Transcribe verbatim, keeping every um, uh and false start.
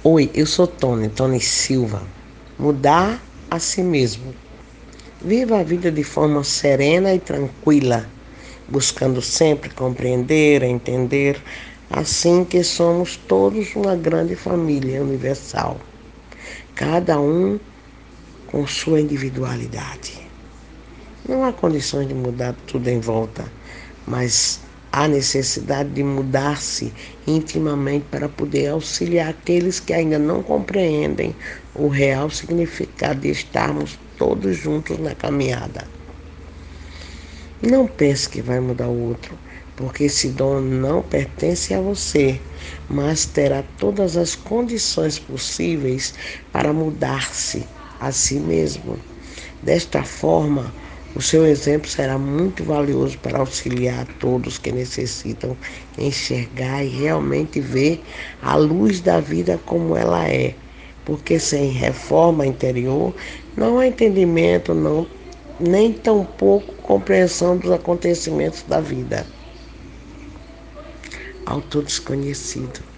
Oi, eu sou Tony, Tony Silva. Mudar a si mesmo. Viva a vida de forma serena e tranquila, buscando sempre compreender, entender, assim que somos todos uma grande família universal, cada um com sua individualidade. Não há condições de mudar tudo em volta, mas há necessidade de mudar-se intimamente para poder auxiliar aqueles que ainda não compreendem o real significado de estarmos todos juntos na caminhada. Não pense que vai mudar o outro, porque esse dom não pertence a você, mas terá todas as condições possíveis para mudar-se a si mesmo. Desta forma, o seu exemplo será muito valioso para auxiliar todos que necessitam enxergar e realmente ver a luz da vida como ela é. Porque sem reforma interior não há entendimento, não, nem tampouco compreensão dos acontecimentos da vida. Autor desconhecido.